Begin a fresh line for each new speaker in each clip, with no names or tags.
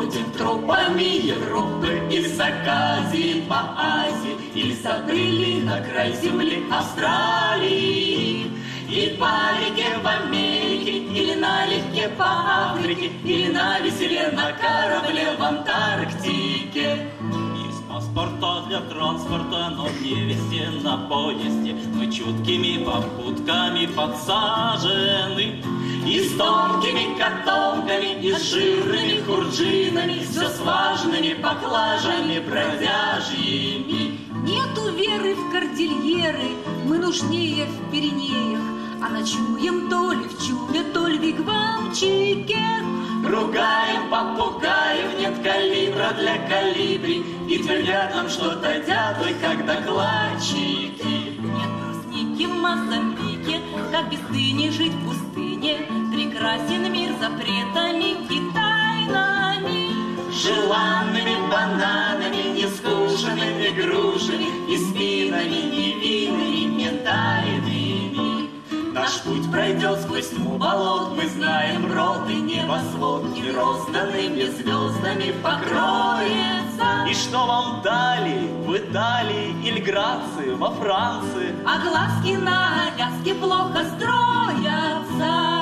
бродим тропами Европы, или с Аказии по Азии, или забрели на край земли Австралии. И по реке в Америке, или налегке по Африке, или на веселе на корабле в Антарктике.
Есть паспорта для транспорта, но не везде на поезде. Мы чуткими попутками подсажены.
И с тонкими котомками, и с жирными хурджинами, все с важными поклажами бродяжьими.
Нету веры в кордильеры, мы нужнее в Пиренеях, а ночуем то ли в чуме, то ли в вигвамчике.
Ругаем попугаев, нет калибра для калибри, и твердят нам что-то дятлы, как докладчики.
Нет брусники в Мозамбике, как без дыни жить в пустыне. Прекрасен мир запретами и тайнами.
Желанными бананами, нескушенными грушами и спинами невинными миндальными. Наш путь пройдет сквозь тьму болот, мы знаем рот и небосвод, и розданными звездами покроется.
И что вам дали в Италии или Грации, во Франции?
А глазки на Аляске плохо строятся.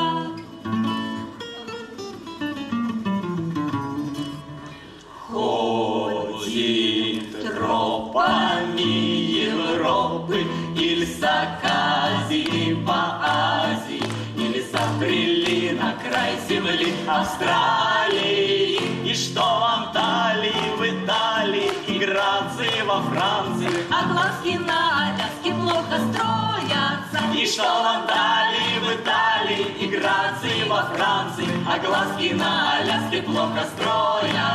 Ходим тропами Европы, или с Аказии по Азии, или забрели на край земли Австралии.
И что вам дали в Италии и Грации, во Франции?
А глазки на Аляске плохо строятся.
И что вам дали в Италии и Грации, во Франции, а глазки на Аляске плохо строят.